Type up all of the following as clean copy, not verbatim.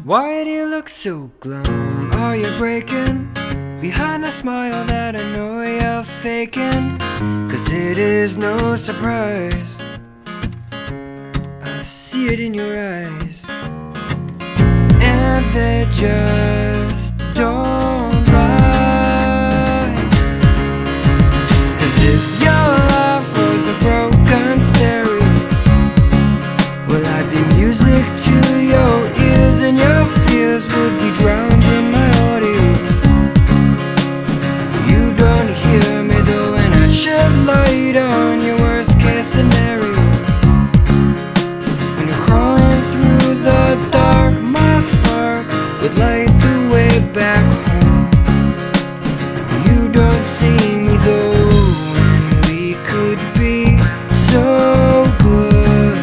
Why do you look so glum? Are you breaking behind the smile that I know you're faking? 'Cause it is no surprise, I see it in your eyes, and they just don't lie. 'Cause if your life was a broken stereo, well, I'd be music to your ears, and your fears would be drowned in my audio. You don't hear me though, and I'd shed light on your worst case scenario. When you're crawling through the dark, my spark would light the way back home. You don't see me though, and we could be so good.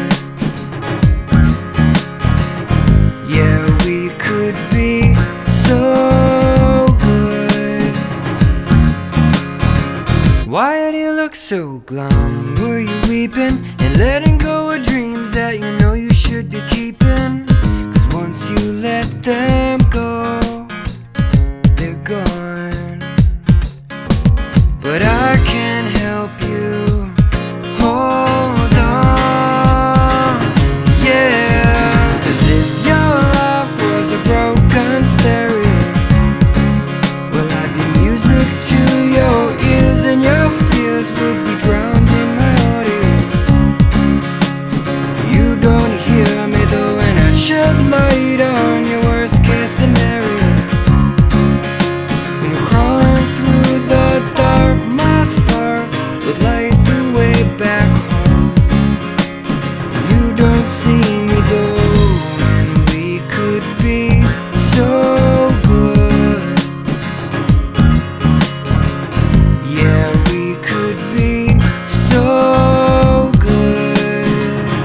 Yeah, we could be so good. Why do you look so glum? Were you weeping and letting go of dreams that you know you should be keeping? 'Cause once you let them go, they're gone. But I can't help you hold on, yeah. 'Cause if your life was a broken stereo, well, I'd be music to your ears, and your fears would be drowned in my audio. You don't hear me though, and I'd shed light on your worst case scenario. When you're crawling through the dark, my spark would light the way back home. You don't see me though, and we could be so good. Yeah, we could be so good.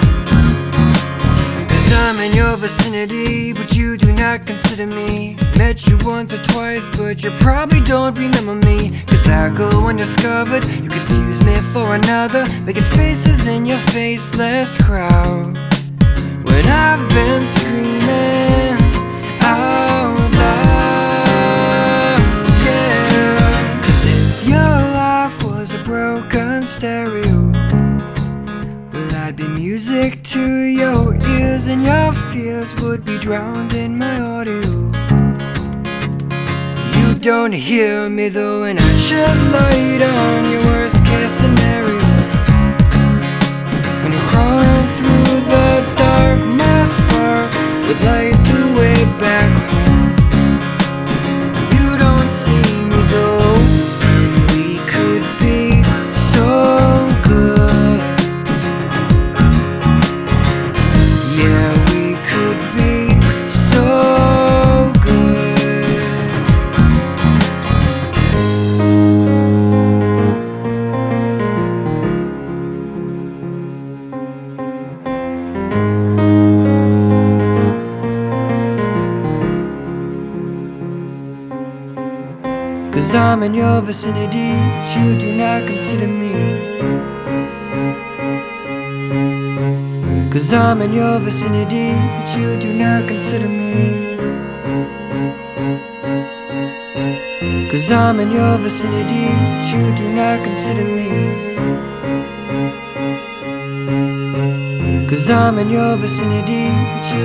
'Cause I'm in your vicinity, but you do not consider me. Met you once or twice, but you probably don't remember me. 'Cause I go undiscovered, you confuse me for another, making faces in your faceless crowd. When I've been screaming out loud, yeah. 'Cause if your life was a broken stereo, well, I'd be music to your ears, and your fears would be drowned in my audio. You don't hear me though, and I shed light on your worst case scenario. When you're crawling through the dark, my spark would light the way back home. You don't see me though, and we could be so good. Yeah, we could be so good. 'Cause I'm in your vicinity, but you do not consider me. 'Cause I'm in your vicinity, but you do not consider me. 'Cause I'm in your vicinity, but you do not consider me. 'Cause I'm in your vicinity, but you